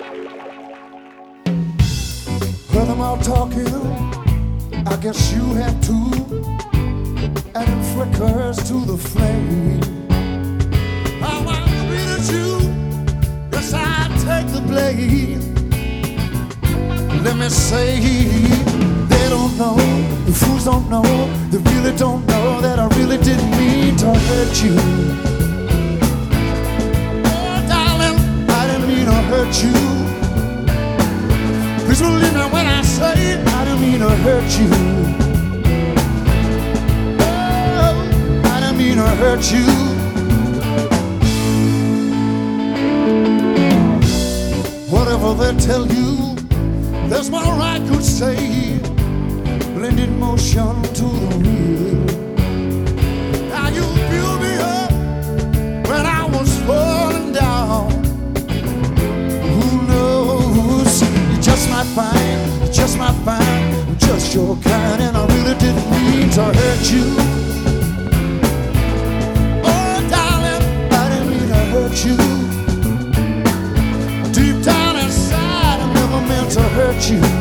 Heard them all talking, I guess you have too. Adding flickers to the flame. I want to be the you, yes I take the blame. Let me say, they don't know, the fools don't know, they really don't know that I really didn't mean to hurt you. Oh darling, I didn't mean to hurt you. Please believe me when I say I didn't mean to hurt you. Oh, I didn't mean to hurt you. Whatever they tell you, there's more I could say. Blended motion to the wheel. Now you built me up when I was falling down. Who knows? You just might find, you just might find, I'm just your kind, and I really didn't mean to hurt you. Oh, darling, I didn't mean to hurt you. Deep down inside, I never meant to hurt you.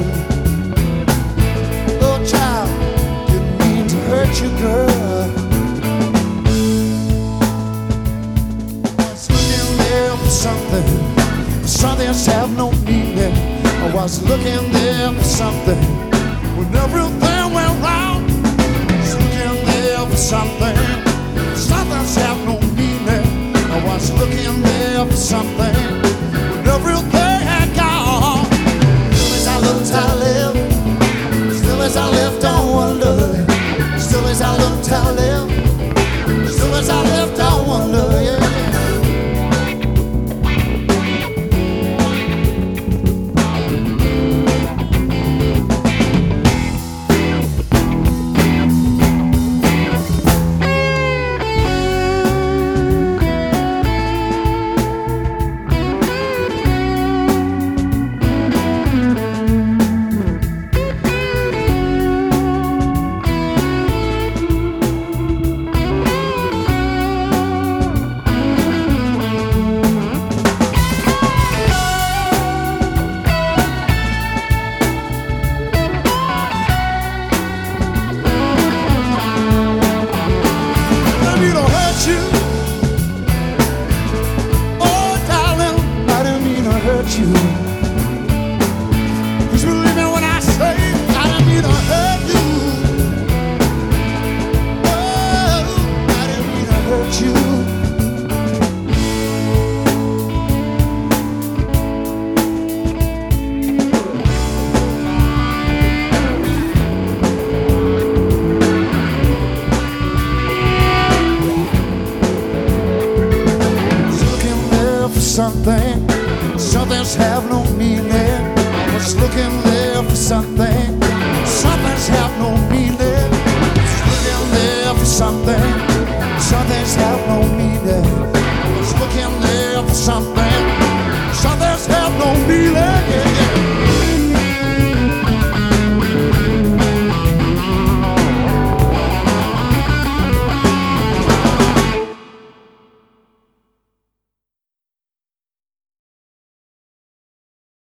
Oh, child, didn't mean to hurt you, girl. I was looking there for something else have no meaning. I was looking there for something when everything went wrong. I was looking there for something else have no meaning. I was looking there for something